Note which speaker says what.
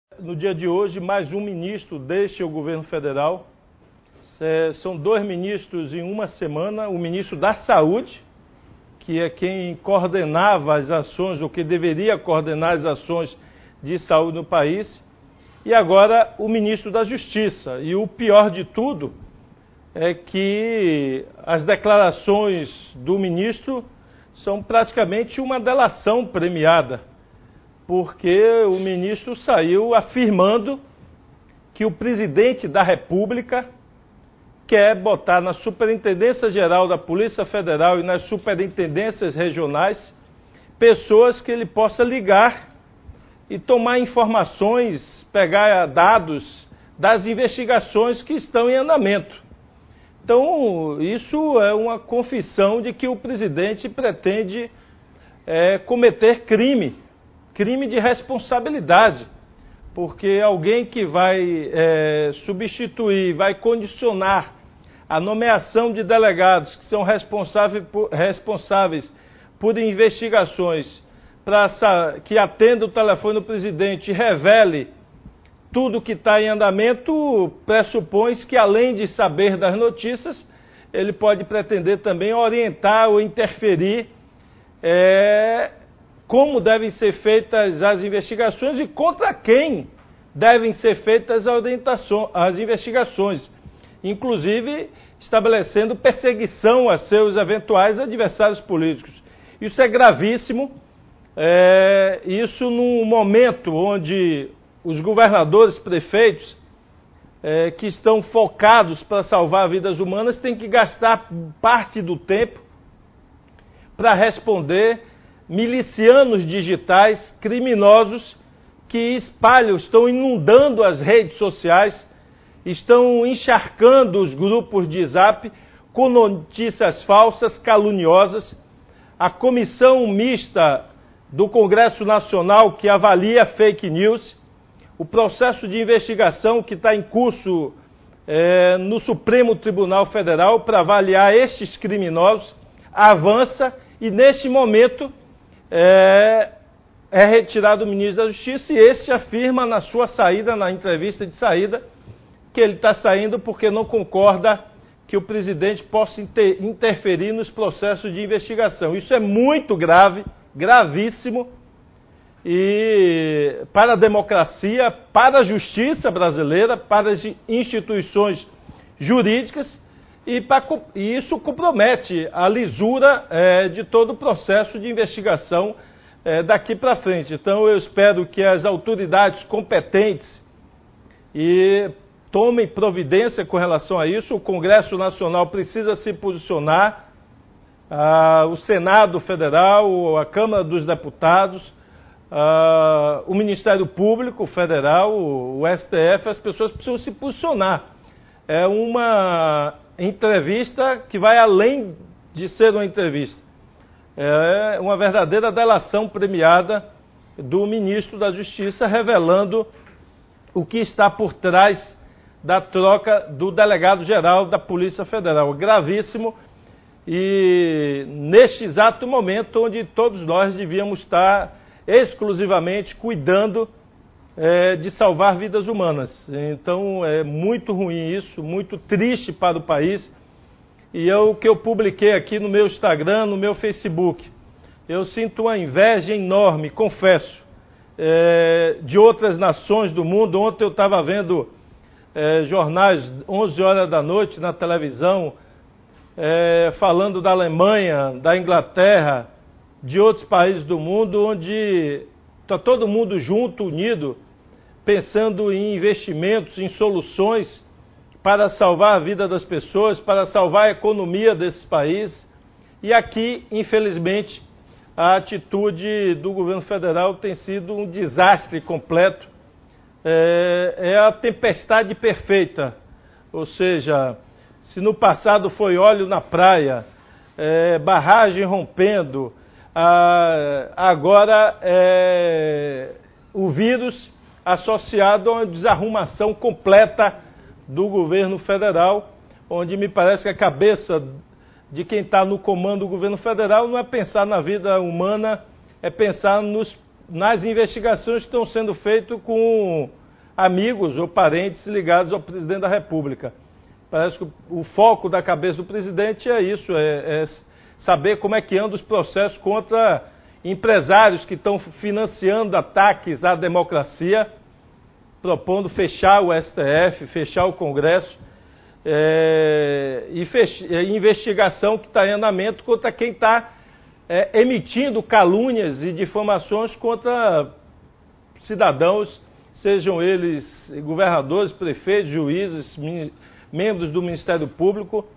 Speaker 1: No dia de hoje, mais um ministro deixa o governo federal. São 2 ministros em uma semana. O ministro da Saúde, que é quem coordenava as ações, ou que deveria coordenar as ações de saúde no país, e agora o ministro da Justiça. E o pior de tudo é que as declarações do ministro são praticamente uma delação premiada, porque o ministro saiu afirmando que o presidente da República quer botar na Superintendência Geral da Polícia Federal e nas superintendências regionais pessoas que ele possa ligar e tomar informações, pegar dados das investigações que estão em andamento. Então, isso é uma confissão de que o presidente pretende cometer crime de responsabilidade, porque alguém que vai substituir, vai condicionar a nomeação de delegados que são responsáveis por investigações, que atenda o telefone do presidente e revele tudo que está em andamento, pressupõe que, além de saber das notícias, ele pode pretender também orientar ou interferir como devem ser feitas as investigações e contra quem devem ser feitas as investigações, inclusive estabelecendo perseguição a seus eventuais adversários políticos. Isso é gravíssimo, isso num momento onde os governadores, prefeitos, que estão focados para salvar vidas humanas, têm que gastar parte do tempo para responder milicianos digitais, criminosos, que estão inundando as redes sociais, estão encharcando os grupos de Zap com notícias falsas, caluniosas. A comissão mista do Congresso Nacional que avalia fake news, o processo de investigação que está em curso no Supremo Tribunal Federal para avaliar estes criminosos, avança e, neste momento, é retirado o ministro da Justiça, e esse afirma na sua saída, na entrevista de saída, que ele está saindo porque não concorda que o presidente possa interferir nos processos de investigação. Isso é muito grave, gravíssimo, e para a democracia, para a justiça brasileira, para as instituições jurídicas, e isso compromete a lisura de todo o processo de investigação daqui para frente. Então eu espero que as autoridades competentes tomem providência com relação a isso. O Congresso Nacional precisa se posicionar, o Senado Federal, a Câmara dos Deputados, o Ministério Público Federal, o STF, as pessoas precisam se posicionar. É uma entrevista que vai além de ser uma entrevista. É uma verdadeira delação premiada do ministro da Justiça, revelando o que está por trás da troca do delegado-geral da Polícia Federal. Gravíssimo, e neste exato momento onde todos nós devíamos estar exclusivamente cuidando de salvar vidas humanas. Então é muito ruim isso, muito triste para o país. E o que eu publiquei aqui no meu Instagram, no meu Facebook, eu sinto uma inveja enorme, confesso, de outras nações do mundo. Ontem eu estava vendo jornais 11 horas da noite na televisão, falando da Alemanha, da Inglaterra, de outros países do mundo, onde está todo mundo junto, unido, pensando em investimentos, em soluções para salvar a vida das pessoas, para salvar a economia desses países. E aqui, infelizmente, a atitude do governo federal tem sido um desastre completo. É a tempestade perfeita. Ou seja, se no passado foi óleo na praia, barragem rompendo, agora o vírus associado a uma desarrumação completa do governo federal, onde me parece que a cabeça de quem está no comando do governo federal não é pensar na vida humana, é pensar nos nas investigações que estão sendo feitas com amigos ou parentes ligados ao presidente da República. Parece que o foco da cabeça do presidente é isso, é saber como é que andam os processos contra empresários que estão financiando ataques à democracia, propondo fechar o STF, fechar o Congresso, e investigação que está em andamento contra quem está emitindo calúnias e difamações contra cidadãos, sejam eles governadores, prefeitos, juízes, membros do Ministério Público.